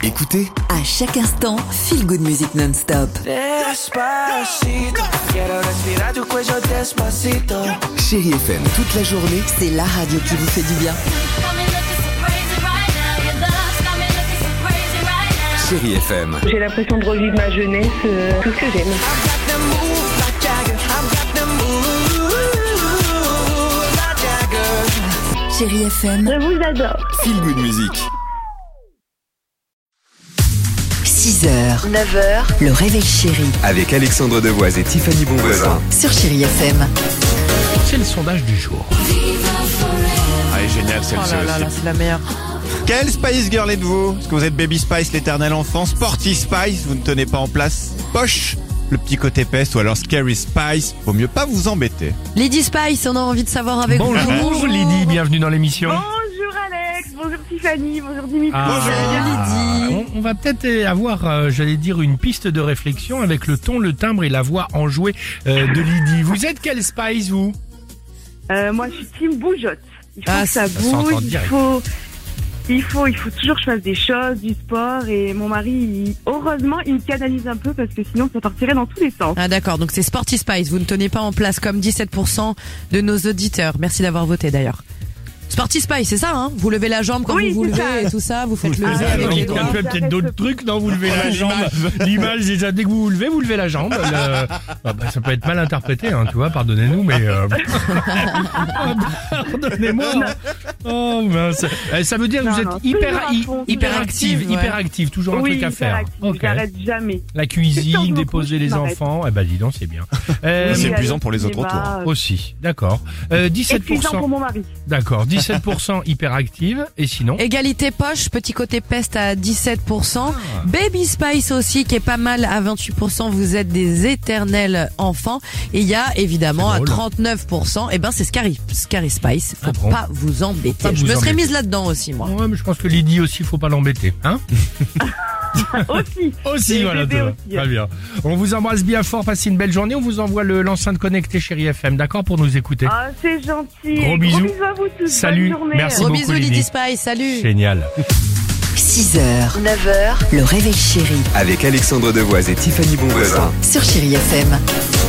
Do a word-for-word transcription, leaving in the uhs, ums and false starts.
Écoutez, à chaque instant, Feel Good Music non-stop. Despacito, quiero respirar tu cuello despacito. Chérie F M toute la journée. C'est la radio qui vous fait du bien. Chérie F M. J'ai l'impression de revivre ma jeunesse, euh, tout ce que j'aime. Chérie F M, Je vous adore. Feel Good Music. six heures, neuf heures, le réveil chéri Avec Alexandre Devoise et Tiffany Bonvoisin. sur Chérie F M. C'est le sondage du jour. Ah, elle est géniale Oh celle-ci là là là, aussi. c'est la meilleure. Quelle Spice Girl êtes-vous? Est-ce que vous êtes Baby Spice, l'éternel enfant, Sporty Spice, vous ne tenez pas en place, Poche, le petit côté peste, ou alors Scary Spice? Vaut mieux pas vous embêter. Lady Spice, on a envie de savoir avec vous. Bonjour Lydie, bienvenue dans l'émission. Bonjour Alex, bonjour Tiffany, bonjour Dimitri. Ah, Lydie. on, on va peut-être avoir, euh, j'allais dire, une piste de réflexion avec le ton, le timbre et la voix enjouée euh, de Lydie. Vous êtes quelle Spice, vous? Euh, moi je suis team bougeotte. Il faut Ah, que ça ça s'entend bouge, il direct. faut, il faut, il faut toujours que je fasse des choses, du sport. Et mon mari, il- heureusement, il me canalise un peu parce que sinon ça partirait dans tous les sens. Ah d'accord, donc c'est Sporty Spice, vous ne tenez pas en place comme dix-sept pour cent de nos auditeurs. Merci d'avoir voté d'ailleurs. Sporty Spice, c'est ça, hein? Vous levez la jambe quand Oui, vous vous c'est levez ça. et tout ça, vous faites le Ah, V ouais, avec ouais, les ouais. doigts. On fait peut-être d'autres trucs, non? Vous levez la jambe. L'image, déjà, dès que vous vous levez, vous levez la jambe. Le- Ah bah, ça peut être mal interprété, hein, tu vois, pardonnez-nous, mais... euh, Pardonnez-moi. Oh mince. Eh, Ça veut dire que Non, vous non, êtes hyper, toujours à hy- fond, hyper toujours active, active, ouais. hyper active, toujours un Oui, truc à faire. active, Ok. j'arrête jamais. La Quand je cuisine, me déposer couche, les je m'arrête. enfants, eh ben dis donc, c'est bien. Euh, C'est Oui, épuisant aller pour les au autres cinéma, euh, aussi, d'accord. Euh, dix-sept pour Épuisant cent. pour mon mari. D'accord, dix-sept pour cent hyperactive, et sinon? Égalité poche, petit côté peste à dix-sept pour cent. Baby Spice aussi qui est pas mal à vingt-huit pour cent. Vous êtes des éternels enfants. Et il y a évidemment C'est à drôle. trente-neuf pour cent. Et ben c'est Scary, Scary Spice. Faut Ah bon pas vous embêter. Pas Je vous me serais embêter. mise là-dedans aussi moi. Ouais, mais je pense que Lydie aussi, faut pas l'embêter, hein? Aussi. Aussi, Les voilà, bébés toi. aussi. Très bien. On vous embrasse bien fort, passez une belle journée. On vous envoie le l'enceinte connectée Chérie F M, d'accord, pour nous écouter. Ah, c'est gentil. Gros bisous. à vous tous. Salut. Bonne journée. Merci Gros beaucoup, bisous Lydie. Lady Spice, salut. Génial. six heures, neuf heures, le réveil chéri Avec Alexandre Devoise et Tiffany Bonvoisin. sur Chérie F M.